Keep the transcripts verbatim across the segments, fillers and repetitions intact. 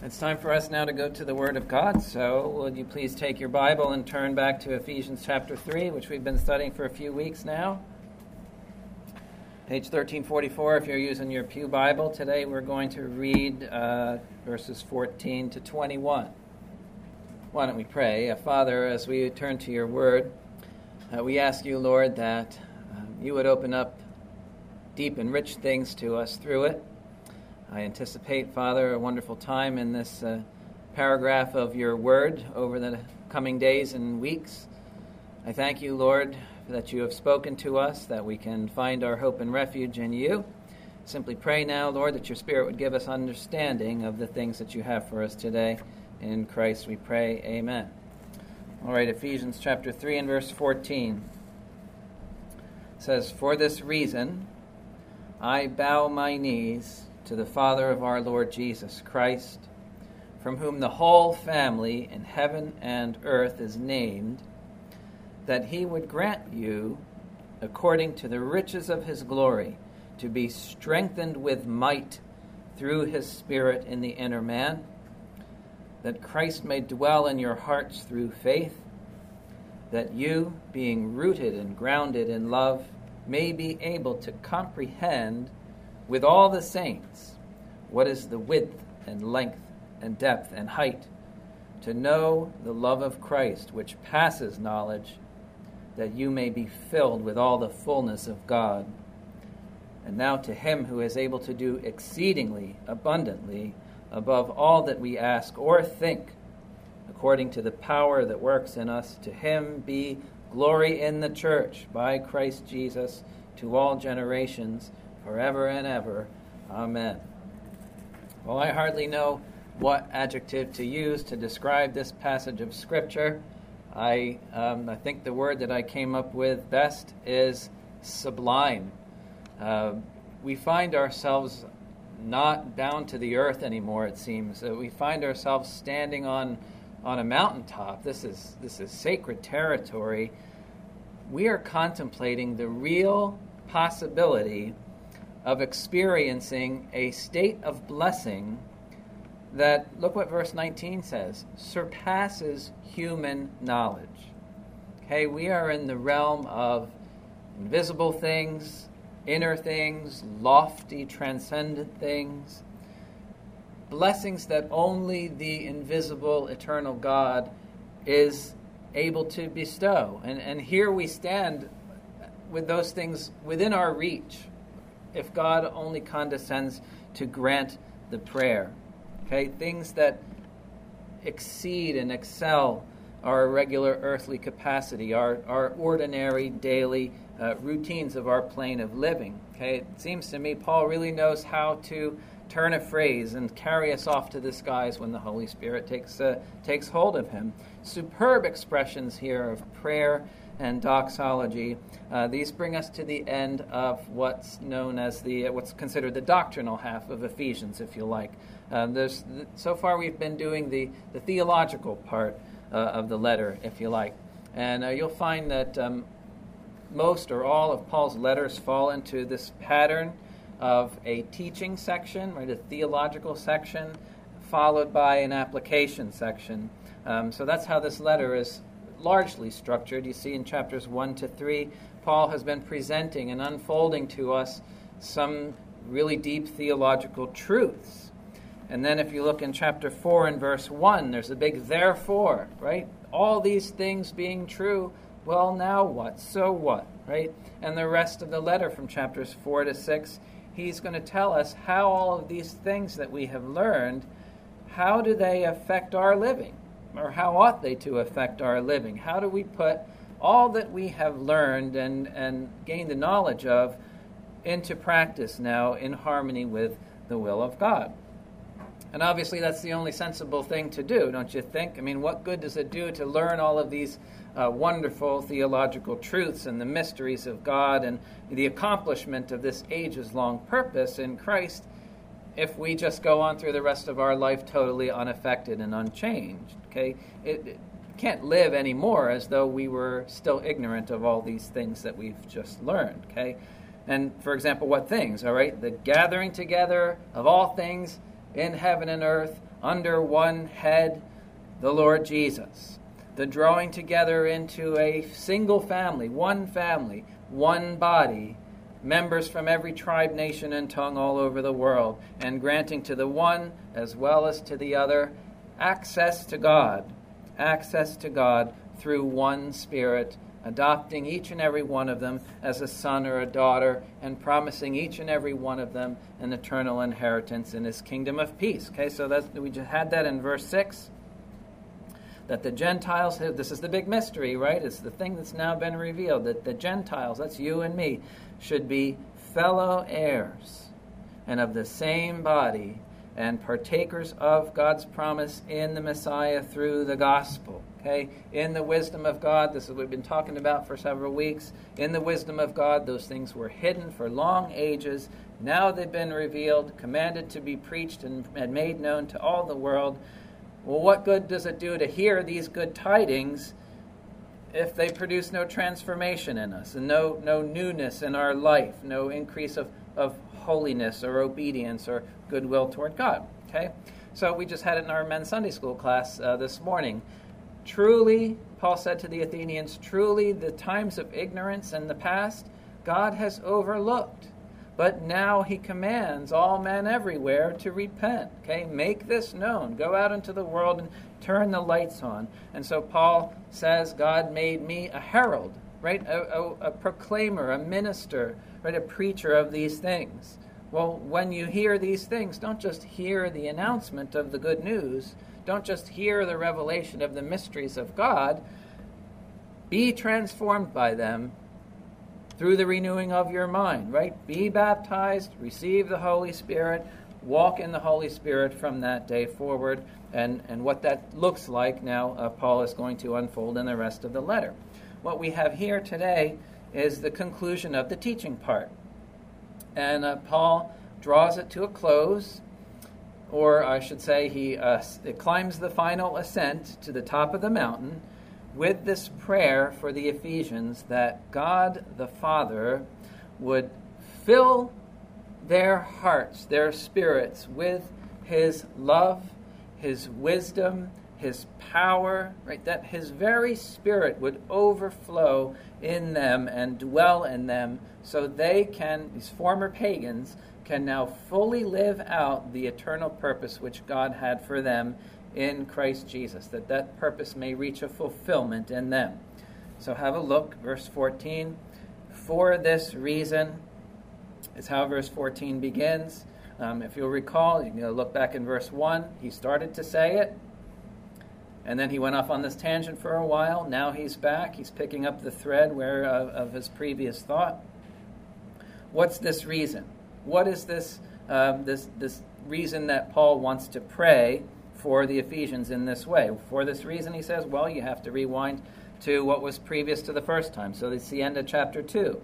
It's time for us now to go to the Word of God, so would you please take your Bible and turn back to Ephesians chapter three, which we've been studying for a few weeks now. Page thirteen forty-four, if you're using your Pew Bible. Today we're going to read uh, verses fourteen to twenty-one. Why don't we pray? Uh, Father, as we turn to your Word, uh, we ask you, Lord, that uh, you would open up deep and rich things to us through it. I anticipate, Father, a wonderful time in this uh, paragraph of your word over the coming days and weeks. I thank you, Lord, that you have spoken to us, that we can find our hope and refuge in you. Simply pray now, Lord, that your Spirit would give us understanding of the things that you have for us today. In Christ we pray, amen. All right, Ephesians chapter three and verse fourteen says, "For this reason I bow my knees to the Father of our Lord Jesus Christ, from whom the whole family in heaven and earth is named, that he would grant you, according to the riches of his glory, to be strengthened with might through his Spirit in the inner man, that Christ may dwell in your hearts through faith, that you, being rooted and grounded in love, may be able to comprehend with all the saints what is the width and length and depth and height, to know the love of Christ, which passes knowledge, that you may be filled with all the fullness of God. And now to him who is able to do exceedingly abundantly above all that we ask or think, according to the power that works in us, to him be glory in the church by Christ Jesus to all generations, forever and ever. Amen." Well, I hardly know what adjective to use to describe this passage of Scripture. I um, I think the word that I came up with best is sublime. Uh, we find ourselves not bound to the earth anymore, it seems. Uh, we find ourselves standing on on a mountaintop. This is this is sacred territory. We are contemplating the real possibility of experiencing a state of blessing that, look what verse nineteen says, surpasses human knowledge. Okay, we are in the realm of invisible things, inner things, lofty, transcendent things, blessings that only the invisible, eternal God is able to bestow. And, and here we stand with those things within our reach, if God only condescends to grant the prayer. Okay, things that exceed and excel our regular earthly capacity, our, our ordinary daily uh, routines of our plane of living. Okay, it seems to me Paul really knows how to turn a phrase and carry us off to the skies when the Holy Spirit takes uh, takes hold of him. Superb expressions here of prayer and doxology. Uh, these bring us to the end of what's known as the, uh, what's considered the doctrinal half of Ephesians, if you like. Uh, there's, so far we've been doing the, the theological part uh, of the letter, if you like. And uh, you'll find that um, most or all of Paul's letters fall into this pattern of a teaching section, right, a theological section, followed by an application section. Um, so that's how this letter is largely structured. You see in chapters one to three, Paul has been presenting and unfolding to us some really deep theological truths. And then if you look in chapter four and verse one, there's a big therefore, right? All these things being true, well, now what? So what, right? And the rest of the letter from chapters four to six, he's going to tell us how all of these things that we have learned, how do they affect our living? Or how ought they to affect our living? How do we put all that we have learned and, and gained the knowledge of into practice now in harmony with the will of God? And obviously that's the only sensible thing to do, don't you think? I mean, what good does it do to learn all of these uh, wonderful theological truths and the mysteries of God and the accomplishment of this ages-long purpose in Christ if we just go on through the rest of our life totally unaffected and unchanged? Okay, it, it can't live anymore as though we were still ignorant of all these things that we've just learned. Okay, and for example, what things? All right, the gathering together of all things in heaven and earth under one head, the Lord Jesus. The drawing together into a single family, one family, one body, members from every tribe, nation, and tongue all over the world, and granting to the one as well as to the other access to God, access to God through one Spirit, adopting each and every one of them as a son or a daughter, and promising each and every one of them an eternal inheritance in his kingdom of peace. Okay, so that's, we just had that in verse six. That the Gentiles, this is the big mystery, right? It's the thing that's now been revealed, that the Gentiles, that's you and me, should be fellow heirs and of the same body and partakers of God's promise in the Messiah through the gospel. Okay? In the wisdom of God, this is what we've been talking about for several weeks. In the wisdom of God, those things were hidden for long ages. Now they've been revealed, commanded to be preached and, and made known to all the world. Well, what good does it do to hear these good tidings if they produce no transformation in us and no, no newness in our life, no increase of, of holiness or obedience or goodwill toward God? Okay? So we just had it in our men's Sunday school class uh, this morning. Truly, Paul said to the Athenians, truly the times of ignorance in the past God has overlooked. But now he commands all men everywhere to repent. Okay, make this known. Go out into the world and turn the lights on. And so Paul says, God made me a herald, right? A, a, a proclaimer, a minister, right? A preacher of these things. Well, when you hear these things, don't just hear the announcement of the good news. Don't just hear the revelation of the mysteries of God. Be transformed by them through the renewing of your mind, right? Be baptized, receive the Holy Spirit, walk in the Holy Spirit from that day forward. And, and what that looks like now, uh, Paul is going to unfold in the rest of the letter. What we have here today is the conclusion of the teaching part. And uh, Paul draws it to a close, or I should say he uh, climbs the final ascent to the top of the mountain with this prayer for the Ephesians that God the Father would fill their hearts, their spirits with his love, his wisdom, his power, right? That his very spirit would overflow in them and dwell in them so they can, these former pagans, can now fully live out the eternal purpose which God had for them in Christ Jesus, that that purpose may reach a fulfillment in them. So have a look, verse fourteen. For this reason is how verse fourteen begins. Um, if you'll recall, you can look back in verse one. He started to say it, and then he went off on this tangent for a while. Now he's back. He's picking up the thread where uh, of his previous thought. What's this reason? What is this um, this this reason that Paul wants to pray for the Ephesians in this way? For this reason, he says, well, you have to rewind to what was previous to the first time. So it's the end of chapter two.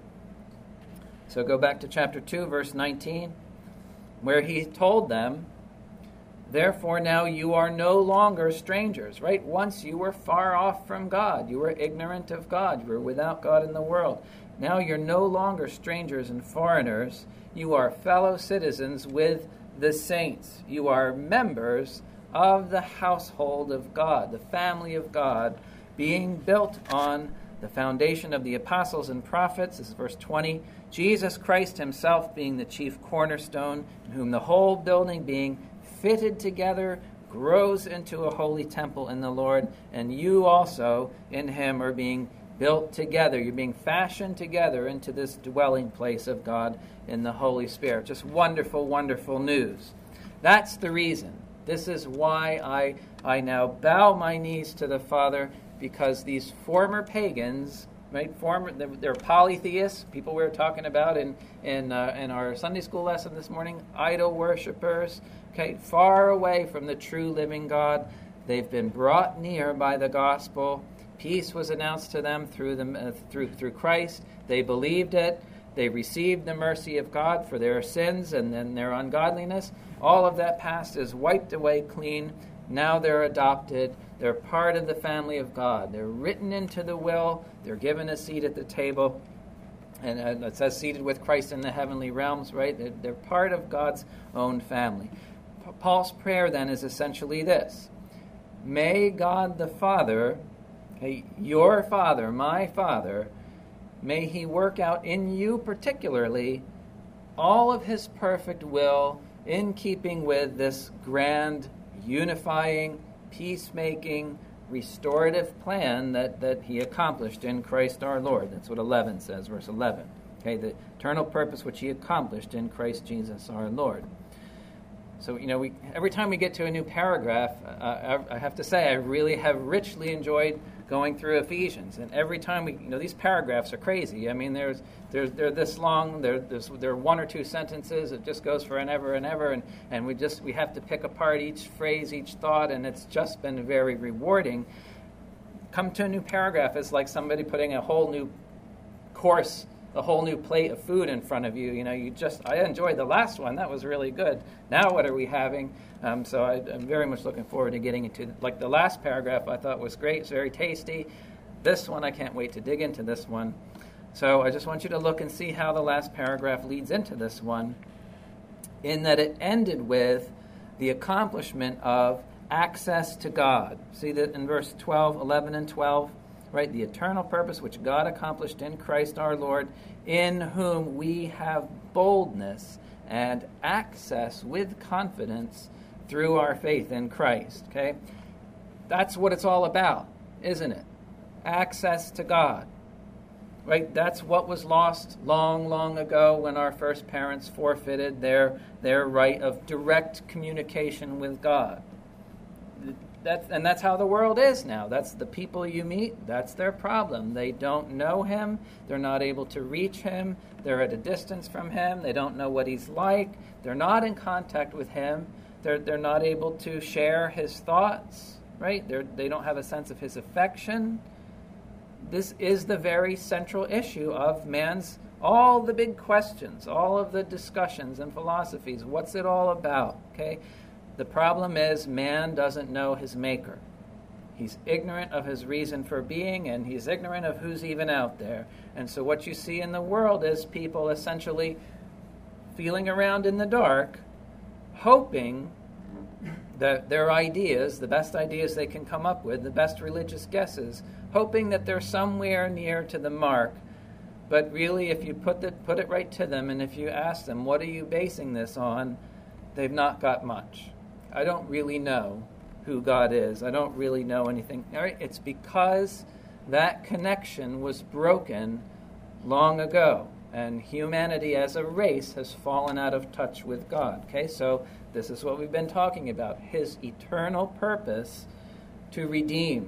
So go back to chapter two, verse nineteen, where he told them, therefore now you are no longer strangers, right? Once you were far off from God. You were ignorant of God. You were without God in the world. Now you're no longer strangers and foreigners. You are fellow citizens with the saints. You are members of the household of God, the family of God, being built on the foundation of the apostles and prophets. This is verse twenty. Jesus Christ himself being the chief cornerstone, in whom the whole building being fitted together grows into a holy temple in the Lord, and you also in him are being built together. You're being fashioned together into this dwelling place of God in the Holy Spirit. Just wonderful, wonderful news. That's the reason. This is why I, I now bow my knees to the Father, because these former pagans, right, former, they're, they're polytheists, people we were talking about in, in, uh, in our Sunday school lesson this morning, idol worshipers, okay, far away from the true living God. They've been brought near by the gospel. Peace was announced to them through, the, uh, through, through Christ. They believed it. They received the mercy of God for their sins and then their ungodliness. All of that past is wiped away clean. Now they're adopted. They're part of the family of God. They're written into the will. They're given a seat at the table. And it says seated with Christ in the heavenly realms, right? They're, they're part of God's own family. Paul's prayer then is essentially this: may God the Father, okay, your Father, my Father, may he work out in you particularly all of his perfect will in keeping with this grand, unifying, peacemaking, restorative plan that, that he accomplished in Christ our Lord. That's what eleven says, verse eleven. Okay, the eternal purpose which he accomplished in Christ Jesus our Lord. So, you know, we every time we get to a new paragraph, uh, I, I have to say I really have richly enjoyed going through Ephesians. And every time we, you know, these paragraphs are crazy. I mean, there's, there's they're this long. There, there's there are one or two sentences. It just goes for an ever and ever, and and we just we have to pick apart each phrase, each thought, and it's just been very rewarding. Come to a new paragraph, it's like somebody putting a whole new course, a whole new plate of food in front of you. You know, you just, I enjoyed the last one. That was really good. Now what are we having? Um, so I, I'm very much looking forward to getting into, like the last paragraph I thought was great. It's very tasty. This one, I can't wait to dig into this one. So I just want you to look and see how the last paragraph leads into this one, in that it ended with the accomplishment of access to God. See that in verse twelve, eleven, and twelve? Right, the eternal purpose which God accomplished in Christ our Lord, in whom we have boldness and access with confidence through our faith in Christ. Okay, that's what it's all about, isn't it? Access to God. Right, that's what was lost long, long ago when our first parents forfeited their their right of direct communication with God. That's, and that's how the world is now. That's the people you meet. That's their problem. They don't know him. They're not able to reach him. They're at a distance from him. They don't know what he's like. They're not in contact with him. They're they're not able to share his thoughts. Right? They they don't have a sense of his affection. This is the very central issue of man's, all the big questions, all of the discussions and philosophies. What's it all about? Okay. The problem is man doesn't know his maker. He's ignorant of his reason for being, and he's ignorant of who's even out there. And so what you see in the world is people essentially feeling around in the dark, hoping that their ideas, the best ideas they can come up with, the best religious guesses, hoping that they're somewhere near to the mark. But really, if you put it, put it right to them, and if you ask them, what are you basing this on, they've not got much. I don't really know who God is. I don't really know anything. All right? It's because that connection was broken long ago, and humanity as a race has fallen out of touch with God. Okay, so this is what we've been talking about. His eternal purpose to redeem,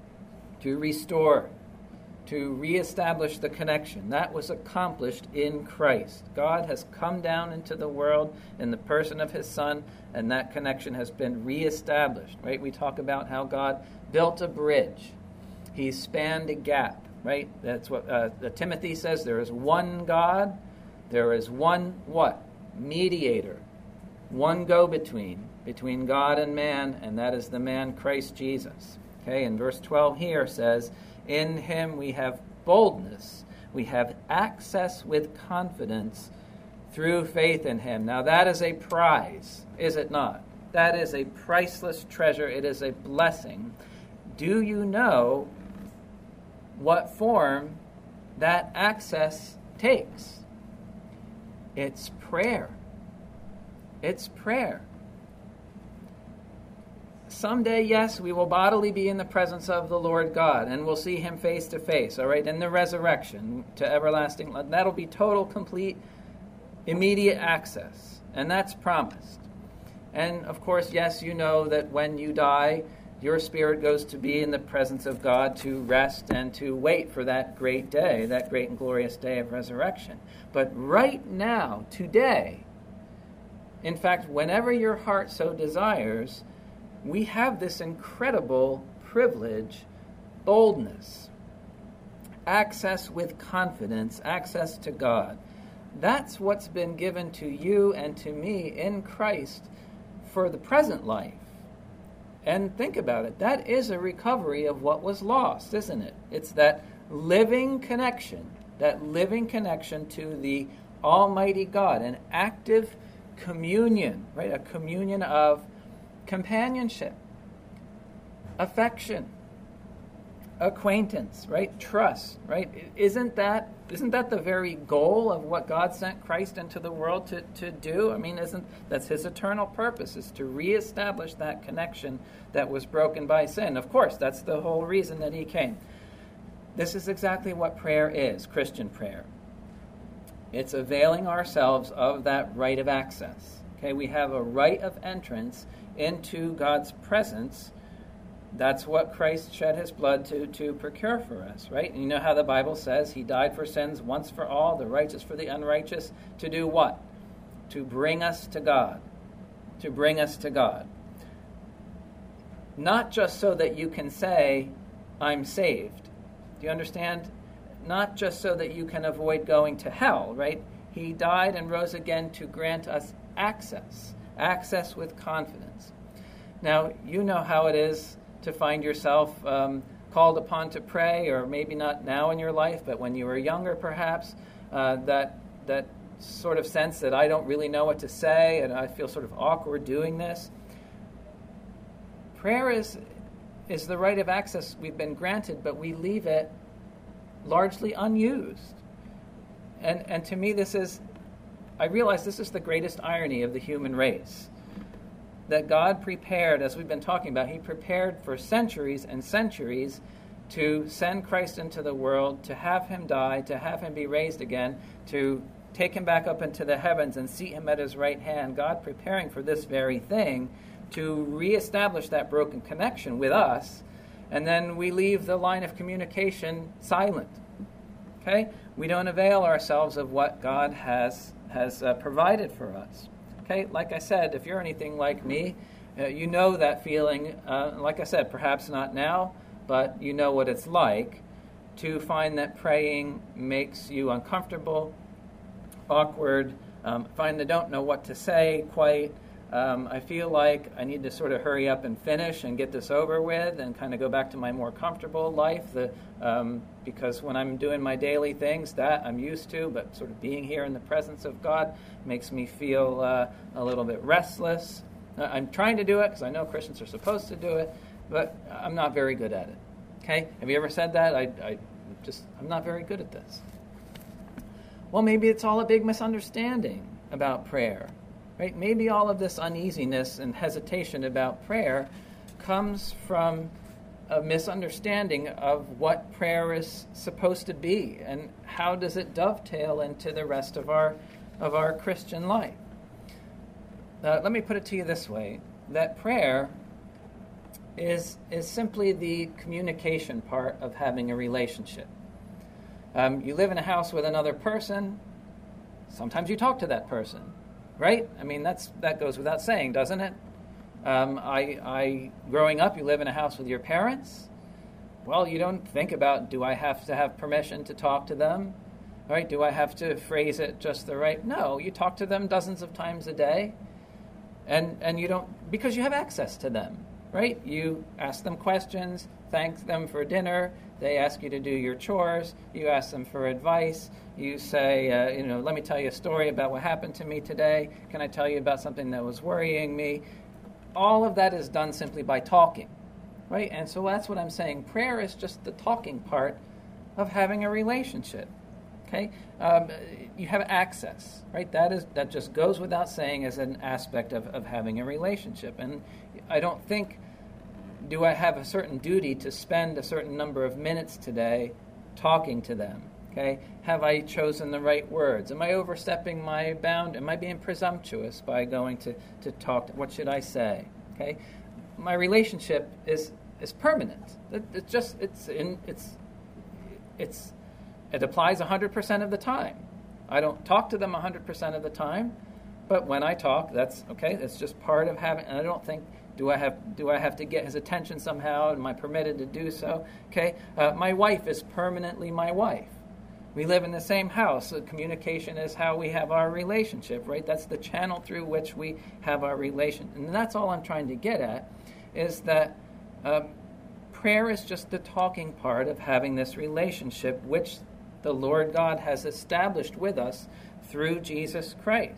to restore, to reestablish the connection. That was accomplished in Christ. God has come down into the world in the person of his Son, and that connection has been reestablished, right? We talk about how God built a bridge. He spanned a gap, right? That's what uh, Timothy says. There is one God. There is one what? Mediator. One go-between, between God and man, and that is the man Christ Jesus. Okay, and verse twelve here says, in him we have boldness. We have access with confidence through faith in him. Now that is a prize, is it not? That is a priceless treasure. It is a blessing. Do you know what form that access takes? It's prayer. It's prayer. Someday, yes, we will bodily be in the presence of the Lord God, and we'll see him face to face, all right, in the resurrection to everlasting life. That'll be total, complete, immediate access, and that's promised. And, of course, yes, you know that when you die, your spirit goes to be in the presence of God to rest and to wait for that great day, that great and glorious day of resurrection. But right now, today, in fact, whenever your heart so desires, we have this incredible privilege, boldness, access with confidence, access to God. That's what's been given to you and to me in Christ for the present life. And think about it. That is a recovery of what was lost, isn't it? It's that living connection, that living connection to the Almighty God, an active communion, right? A communion of companionship, affection, acquaintance, right? Trust, right? Isn't that isn't that the very goal of what God sent Christ into the world to, to do? I mean, isn't that's his eternal purpose, is to reestablish that connection that was broken by sin. Of course, that's the whole reason that he came. This is exactly what prayer is, Christian prayer. It's availing ourselves of that right of access. Okay, we have a right of entrance into God's presence. That's what Christ shed his blood to, to procure for us, right? And you know how the Bible says he died for sins once for all, the righteous for the unrighteous, to do what? To bring us to God. To bring us to God. Not just so that you can say, I'm saved. Do you understand? Not just so that you can avoid going to hell, right? He died and rose again to grant us access. Access with confidence. Now, you know how it is to find yourself um, called upon to pray, or maybe not now in your life, but when you were younger perhaps, uh, that that sort of sense that I don't really know what to say and I feel sort of awkward doing this. Prayer is, is the right of access we've been granted, but we leave it largely unused. And, and to me this is, I realize this is the greatest irony of the human race. That God prepared, as we've been talking about, he prepared for centuries and centuries to send Christ into the world, to have him die, to have him be raised again, to take him back up into the heavens and seat him at his right hand. God preparing for this very thing to reestablish that broken connection with us, and then we leave the line of communication silent. Okay? We don't avail ourselves of what God has, has uh, provided for us. Okay, like I said, if you're anything like me, uh, you know that feeling, uh, like I said, perhaps not now, but you know what it's like to find that praying makes you uncomfortable, awkward, um, find that don't know what to say quite. Um, I feel like I need to sort of hurry up and finish and get this over with and kind of go back to my more comfortable life, the, um, because when I'm doing my daily things, that I'm used to, but sort of being here in the presence of God makes me feel uh, a little bit restless. Uh, I'm trying to do it because I know Christians are supposed to do it, but I'm not very good at it. Okay? Have you ever said that? I, I just, I'm not very good at this. Well, maybe it's all a big misunderstanding about prayer. Right? Maybe all of this uneasiness and hesitation about prayer comes from a misunderstanding of what prayer is supposed to be and how does it dovetail into the rest of our of our Christian life. Uh, let me put it to you this way, that prayer is is simply the communication part of having a relationship. Um, you live in a house with another person, sometimes you talk to that person. Right? I mean, that's that goes without saying, doesn't it? Um, I, I, growing up, you live in a house with your parents. Well, you don't think about, do I have to have permission to talk to them? Right? Do I have to phrase it just the right? No, you talk to them dozens of times a day, and and you don't, because you have access to them. Right? You ask them questions, thank them for dinner. They ask you to do your chores. You ask them for advice. You say, uh, you know, let me tell you a story about what happened to me today. Can I tell you about something that was worrying me? All of that is done simply by talking, right? And so that's what I'm saying. Prayer is just the talking part of having a relationship, okay? Um, you have access, right? That is that just goes without saying as an aspect of, of having a relationship. And I don't think, do I have a certain duty to spend a certain number of minutes today talking to them? Okay, have I chosen the right words? Am I overstepping my bound? Am I being presumptuous by going to, to talk? To, what should I say? Okay, my relationship is is permanent. It, it's just it's in it's it's it applies one hundred percent of the time. I don't talk to them one hundred percent of the time, but when I talk, that's okay. It's just part of having. And I don't think. Do I have do I have to get his attention somehow? Am I permitted to do so? Okay, uh, my wife is permanently my wife. We live in the same house. So communication is how we have our relationship, right? That's the channel through which we have our relation. And that's all I'm trying to get at, is that um, prayer is just the talking part of having this relationship which the Lord God has established with us through Jesus Christ.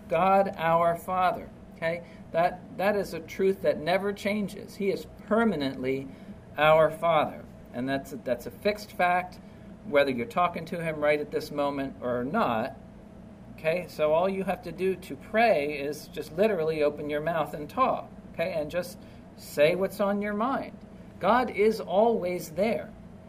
God our Father. Okay? That that is a truth that never changes. He is permanently our Father. And that's a, that's a fixed fact, whether you're talking to him right at this moment or not. Okay? So all you have to do to pray is just literally open your mouth and talk. Okay? And just say what's on your mind. God is always there.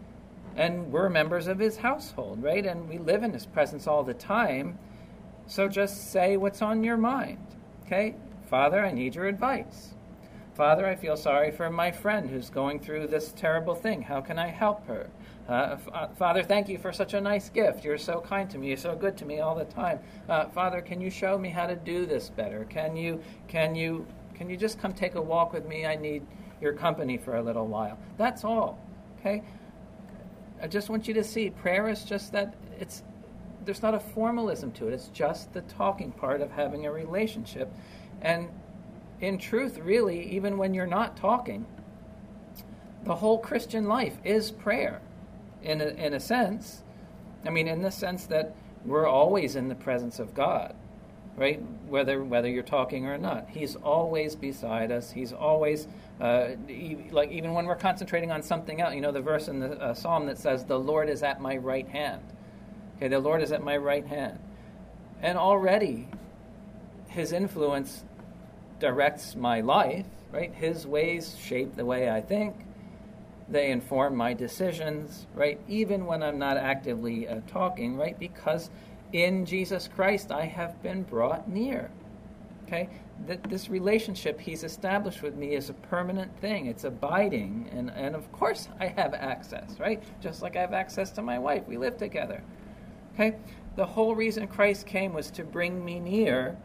And we're members of his household, right? And we live in his presence all the time. So just say what's on your mind. Okay? Father, I need your advice. Father, I feel sorry for my friend who's going through this terrible thing. How can I help her? Uh, f- Father, thank you for such a nice gift. You're so kind to me. You're so good to me all the time. Uh, Father, can you show me how to do this better? Can you, can you, can you just come take a walk with me? I need your company for a little while. That's all. Okay? I just want you to see prayer is just that it's there's not a formalism to it. It's just the talking part of having a relationship. And in truth, really, even when you're not talking, the whole Christian life is prayer, in a, in a sense. I mean, in the sense that we're always in the presence of God, right? Whether whether you're talking or not, He's always beside us. He's always, uh, e- like even when we're concentrating on something else. You know, the verse in the uh, Psalm that says, "The Lord is at my right hand." Okay, the Lord is at my right hand, and already His influence directs my life, right? His ways shape the way I think. They inform my decisions, right? Even when I'm not actively uh, talking, right? Because in Jesus Christ, I have been brought near, okay? Th- this relationship He's established with me is a permanent thing. It's abiding, and, and of course I have access, right? Just like I have access to my wife. We live together, okay? The whole reason Christ came was to bring me near,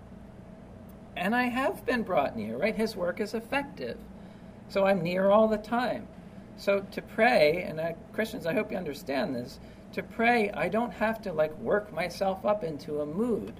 and I have been brought near, right? His work is effective. So I'm near all the time. So to pray, and I, Christians, I hope you understand this, to pray, I don't have to like work myself up into a mood.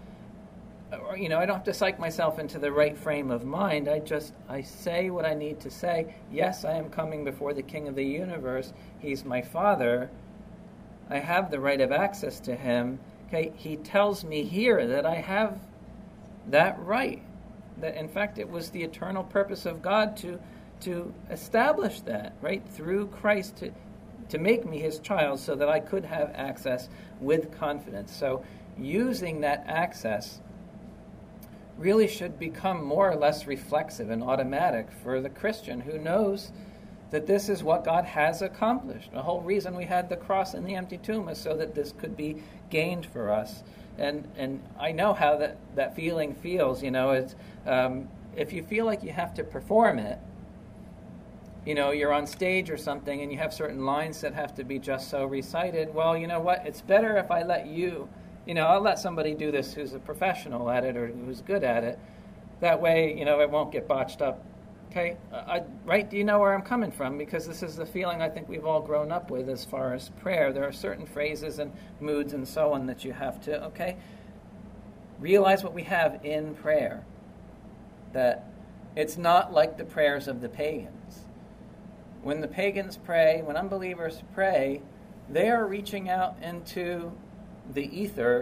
Or, you know, I don't have to psych myself into the right frame of mind. I just, I say what I need to say. Yes, I am coming before the King of the universe. He's my Father. I have the right of access to Him. Okay, He tells me here that I have that right. That in fact it was the eternal purpose of God to to establish that, right, through Christ to to make me His child so that I could have access with confidence. So using that access really should become more or less reflexive and automatic for the Christian who knows that this is what God has accomplished. The whole reason we had the cross and the empty tomb is so that this could be gained for us. And and I know how that, that feeling feels. You know, it's um, if you feel like you have to perform it, you know, you're on stage or something and you have certain lines that have to be just so recited, well, you know what, it's better if I let you, you know, I'll let somebody do this who's a professional at it or who's good at it. That way, you know, it won't get botched up. Okay, I, right? Do you know where I'm coming from? Because this is the feeling I think we've all grown up with as far as prayer. There are certain phrases and moods and so on that you have to, okay, realize what we have in prayer. That it's not like the prayers of the pagans. When the pagans pray, when unbelievers pray, they are reaching out into the ether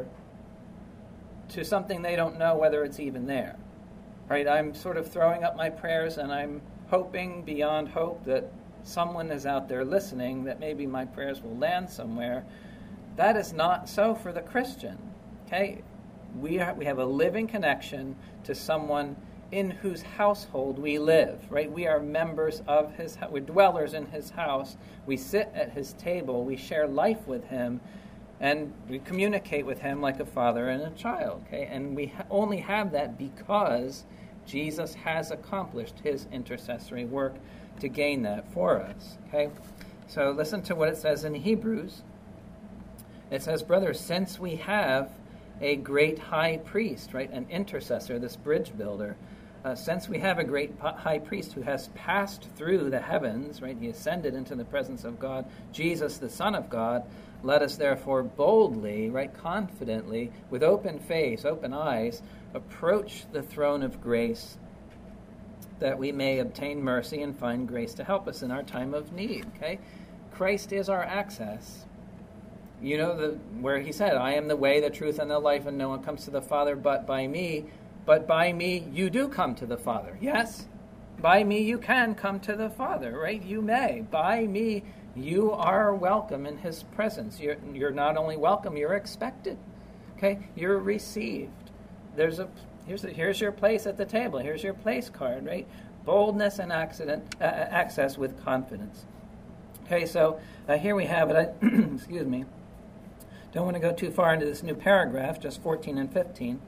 to something they don't know whether it's even there. Right, I'm sort of throwing up my prayers and I'm hoping beyond hope that someone is out there listening, that maybe my prayers will land somewhere. That is not so for the Christian. Okay, we are, we have a living connection to someone in whose household we live. Right, we are members of His. We're dwellers in His house. We sit at His table. We share life with Him. And we communicate with Him like a father and a child, okay? And we ha- only have that because Jesus has accomplished His intercessory work to gain that for us, okay? So listen to what it says in Hebrews. It says, brothers, since we have a great high priest, right, an intercessor, this bridge builder, uh, since we have a great high priest who has passed through the heavens, right, He ascended into the presence of God, Jesus, the Son of God, let us therefore boldly, right, confidently, with open face, open eyes, approach the throne of grace that we may obtain mercy and find grace to help us in our time of need, okay? Christ is our access. you know, the, where he said, I am the way, the truth, and the life, and no one comes to the Father but by me. But by me, you do come to the Father. Yes, by me, you can come to the Father, right? You may. By me, you are welcome in his presence. You're, you're not only welcome, you're expected. Okay? You're received. There's a here's a, here's your place at the table. Here's your place card, right? Boldness and accident, uh, access with confidence. Okay, so uh, here we have it. I, excuse me. Don't want to go too far into this new paragraph, just fourteen and fifteen.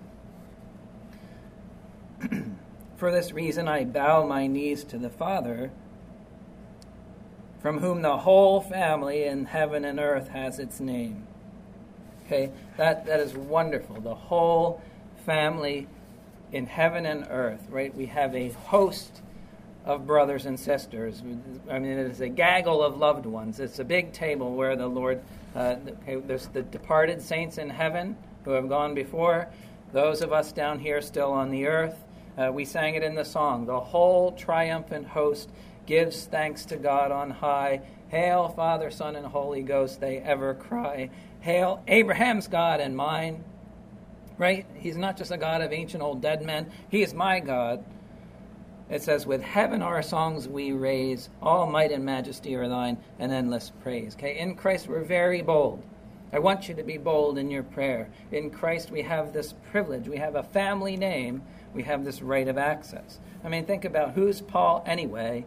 For this reason I bow my knees to the Father, from whom the whole family in heaven and earth has its name. Okay, that, that is wonderful. The whole family in heaven and earth, right? We have a host of brothers and sisters. I mean, it is a gaggle of loved ones. It's a big table where the Lord, uh, okay, there's the departed saints in heaven who have gone before, those of us down here still on the earth. Uh, we sang it in the song. The whole triumphant host gives thanks to God on high. Hail, Father, Son, and Holy Ghost, they ever cry. Hail, Abraham's God and mine. Right? He's not just a God of ancient old dead men. He is my God. It says, with heaven our songs we raise, all might and majesty are thine, and endless praise. Okay, in Christ we're very bold. I want you to be bold in your prayer. In Christ we have this privilege. We have a family name. We have this right of access. I mean, think about who's Paul anyway,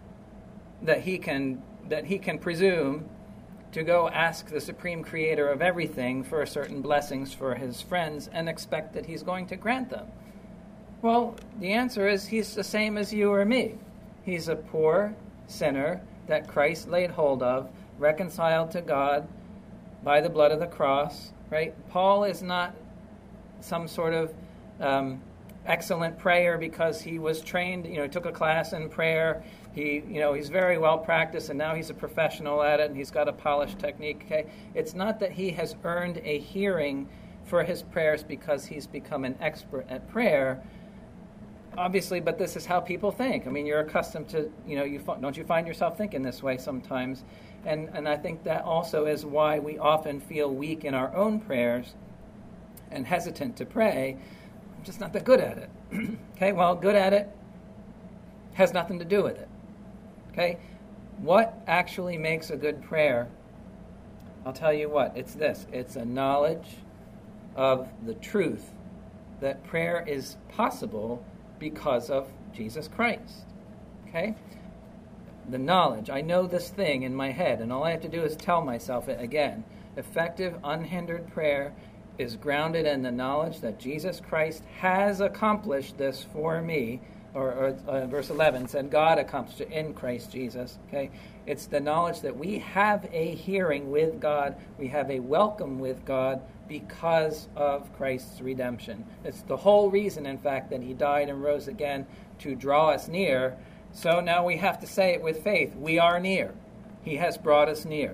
that he can that he can presume to go ask the supreme creator of everything for certain blessings for his friends and expect that he's going to grant them. Well, the answer is he's the same as you or me. He's a poor sinner that Christ laid hold of, reconciled to God by the blood of the cross, right? Paul is not some sort of um, excellent prayer because he was trained, you know, he took a class in prayer. He, you know, he's very well practiced, and now he's a professional at it, and he's got a polished technique, okay? It's not that he has earned a hearing for his prayers because he's become an expert at prayer, obviously, but this is how people think. I mean, you're accustomed to, you know, you don't you find yourself thinking this way sometimes? And and I think that also is why we often feel weak in our own prayers and hesitant to pray. I'm just not that good at it. Okay, well, good at it has nothing to do with it. Okay, what actually makes a good prayer? I'll tell you what, it's this. It's a knowledge of the truth that prayer is possible because of Jesus Christ. Okay? The knowledge. I know this thing in my head, and all I have to do is tell myself it again. Effective, unhindered prayer is grounded in the knowledge that Jesus Christ has accomplished this for me. Or, or uh, verse eleven said, God accomplished it in Christ Jesus. Okay? It's the knowledge that we have a hearing with God. We have a welcome with God because of Christ's redemption. It's the whole reason, in fact, that he died and rose again to draw us near. So now we have to say it with faith. We are near. He has brought us near.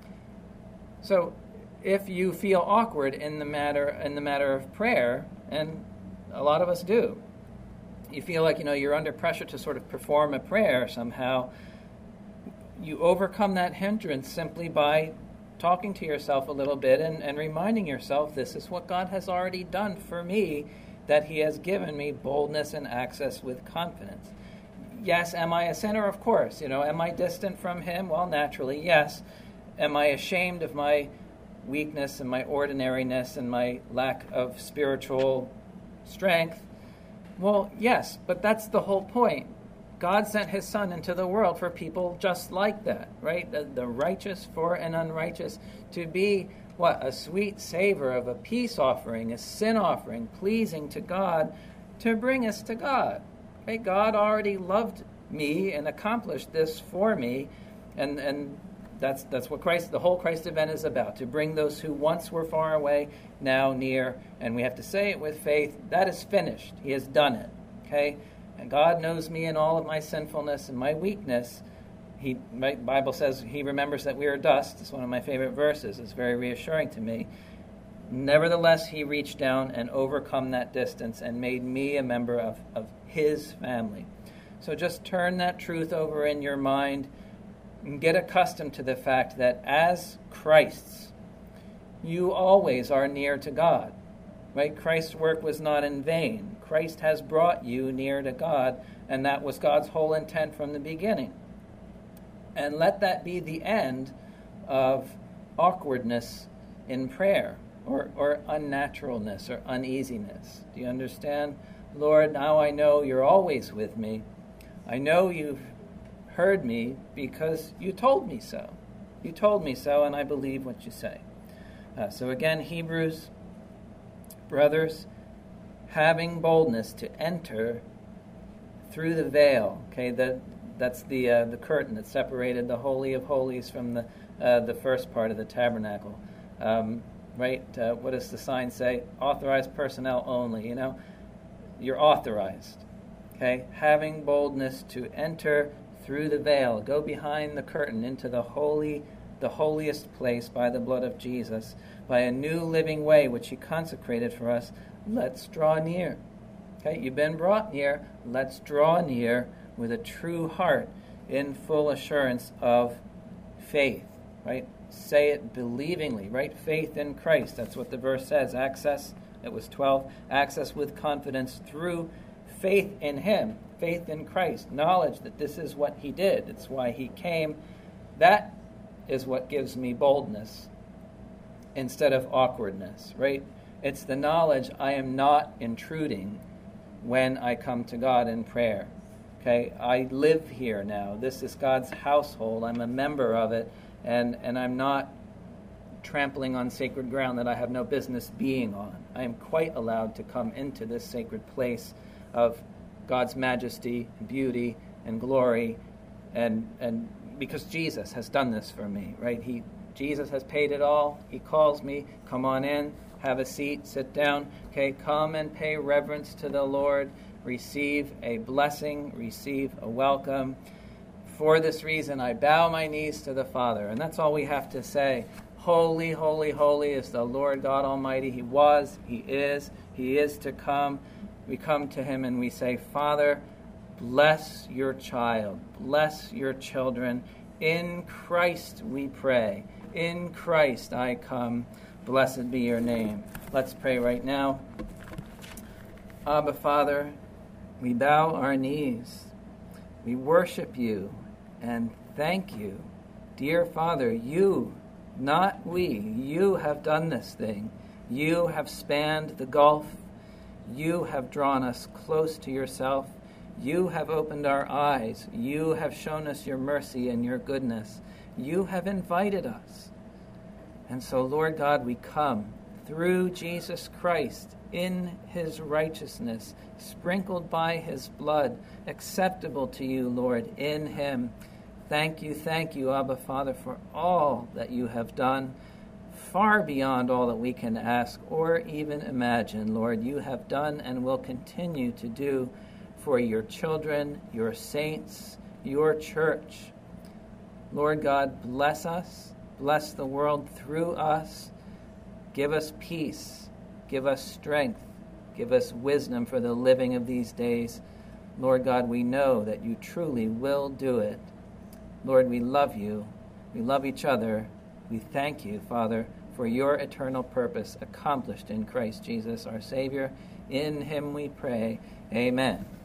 So if you feel awkward in the matter in the matter of prayer, and a lot of us do, you feel like, you know, you're under pressure to sort of perform a prayer somehow, you overcome that hindrance simply by talking to yourself a little bit and, and reminding yourself, this is what God has already done for me, that he has given me boldness and access with confidence. Yes, am I a sinner? Of course. You know, am I distant from him? Well, naturally, yes. Am I ashamed of my weakness and my ordinariness and my lack of spiritual strength? Well, yes, but that's the whole point. God sent his Son into the world for people just like that, right? The, the righteous for an unrighteous, to be, what, a sweet savor of a peace offering, a sin offering, pleasing to God, to bring us to God. Okay? God already loved me and accomplished this for me, and and that's that's what Christ, the whole Christ event is about, to bring those who once were far away, now near. And we have to say it with faith, that is finished. He has done it. Okay? And God knows me in all of my sinfulness and my weakness. He, my Bible says he remembers that we are dust. It's one of my favorite verses. It's very reassuring to me. Nevertheless, he reached down and overcome that distance and made me a member of, of his family. So just turn that truth over in your mind and get accustomed to the fact that as Christ's, you always are near to God. Right? Christ's work was not in vain. Christ has brought you near to God, and that was God's whole intent from the beginning. And let that be the end of awkwardness in prayer, or, or unnaturalness, or uneasiness. Do you understand? Lord, now I know you're always with me. I know you've heard me because you told me so. You told me so, and I believe what you say. Uh, so again, Hebrews, brothers, having boldness to enter through the veil. Okay, that that's the uh, the curtain that separated the Holy of Holies from the uh, the first part of the tabernacle. Um, right? Uh, what does the sign say? Authorized personnel only. You know, you're authorized. Okay, having boldness to enter through the veil, go behind the curtain into the holy, the holiest place by the blood of Jesus, by a new living way which he consecrated for us. Let's draw near. Okay, you've been brought near. Let's draw near with a true heart in full assurance of faith. Right? Say it believingly. Right? Faith in Christ. That's what the verse says. Access, it was twelve. Access with confidence through faith in him. Faith in Christ. Knowledge that this is what he did. It's why he came. That is what gives me boldness instead of awkwardness. Right? It's the knowledge I am not intruding when I come to God in prayer. Okay, I live here now. This is God's household. I'm a member of it, and, and I'm not trampling on sacred ground that I have no business being on. I am quite allowed to come into this sacred place of God's majesty and beauty and glory, and and because Jesus has done this for me, right? He Jesus has paid it all. He calls me, come on in. Have a seat, sit down. Okay, come and pay reverence to the Lord. Receive a blessing, receive a welcome. For this reason, I bow my knees to the Father. And that's all we have to say. Holy, holy, holy is the Lord God Almighty. He was, he is, he is to come. We come to him and we say, Father, bless your child. Bless your children. In Christ we pray. In Christ I come. Blessed be your name. Let's pray right now. Abba, Father, we bow our knees. We worship you and thank you. Dear Father, you, not we, you have done this thing. You have spanned the gulf. You have drawn us close to yourself. You have opened our eyes. You have shown us your mercy and your goodness. You have invited us. And so, Lord God, we come through Jesus Christ in his righteousness, sprinkled by his blood, acceptable to you, Lord, in him. Thank you, thank you, Abba, Father, for all that you have done, far beyond all that we can ask or even imagine, Lord. You have done and will continue to do for your children, your saints, your church. Lord God, bless us. Bless the world through us. Give us peace. Give us strength. Give us wisdom for the living of these days. Lord God, we know that you truly will do it. Lord, we love you. We love each other. We thank you, Father, for your eternal purpose accomplished in Christ Jesus, our Savior. In him we pray. Amen.